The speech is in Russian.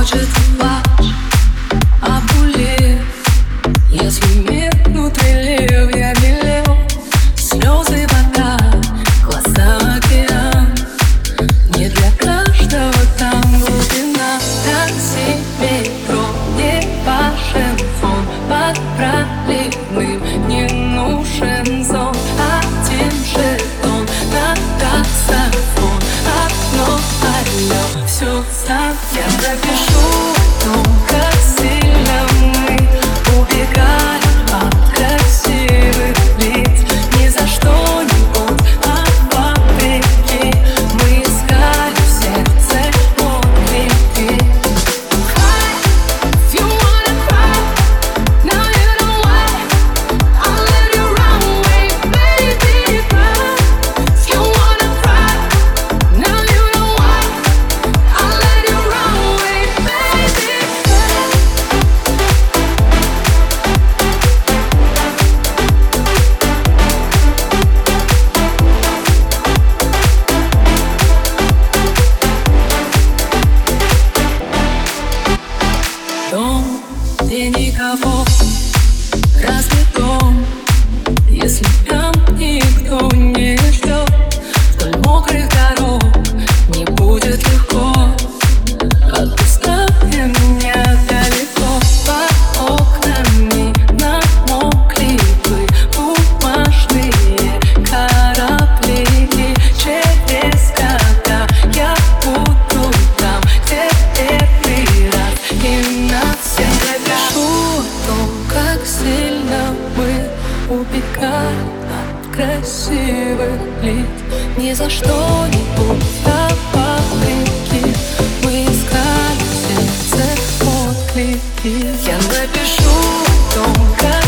хочет плачь, обулив. Если мир внутри лев, я велел. Слезы, вода, глаза, океан. Не для каждого там глубина. Так себе не важен фон. Под проливным не нужен зон. Один жетон на таксофон. Одно алло, все сам я напишу о том, как сильно мы убегаем от красивых лиц. Ни за что не год, а вопреки. Мы искали в сердце отклики. If you wanna cry, now you know why. I'll let you run away, baby, cry. If you wanna cry, now you know why. I'll let you run away, baby, cry. Дом, где никого, разве дом, если там никто не ждет? Вдоль мокрых дорог не будет легко. Отпускай меня далеко. По окнам намокли бы бумажные корабли. Через года я буду там, где первый раз. И навсегда пишу о том, как сильно мы убегаем от красивых лиц. Ни за что не будто вопреки. Мы искали в сердце отклики. Я напишу о том, как